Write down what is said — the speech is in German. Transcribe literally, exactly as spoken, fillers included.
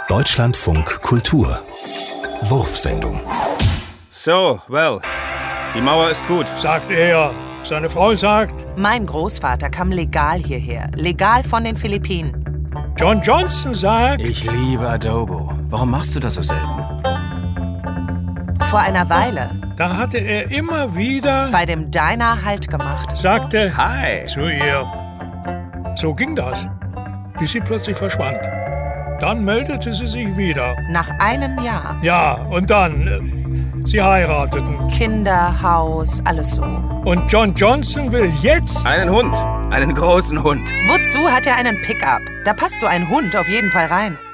Deutschlandfunk Kultur. Wurfsendung. So, well, die Mauer ist gut. Sagt er. Seine Frau sagt... Mein Großvater kam legal hierher. Legal von den Philippinen. John Johnson sagt... Ich liebe Adobo. Warum machst du das so selten? Vor einer Weile... Da hatte er immer wieder... bei dem Diner Halt gemacht. Sagte... Hi. Zu ihr. So ging das. Bis sie plötzlich verschwand. Dann meldete sie sich wieder. Nach einem Jahr. Ja, und dann... Äh, sie heirateten. Kinder, Haus, alles so. Und John Johnson will jetzt... Einen Hund. Einen großen Hund. Wozu hat er einen Pickup? Da passt so ein Hund auf jeden Fall rein.